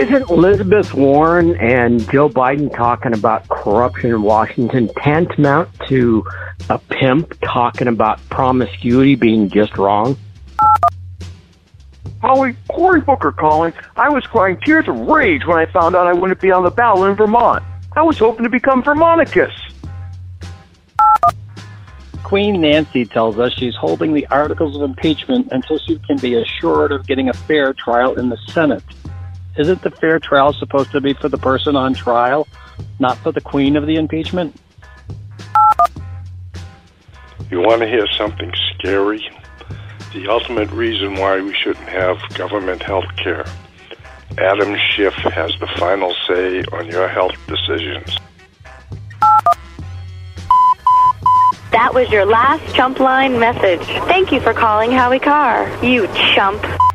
isn't Elizabeth Warren and Joe Biden talking about corruption in Washington tantamount to a pimp talking about promiscuity being just wrong? Howie, Cory Booker calling. I was crying tears of rage when I found out I wouldn't be on the ballot in Vermont. I was hoping to become Vermonticus. Queen Nancy tells us she's holding the articles of impeachment until she can be assured of getting a fair trial in the Senate. Isn't the fair trial supposed to be for the person on trial, not for the queen of the impeachment? You want to hear something scary? The ultimate reason why we shouldn't have government health care. Adam Schiff has the final say on your health decisions. That was your last chump line message. Thank you for calling Howie Carr, you chump.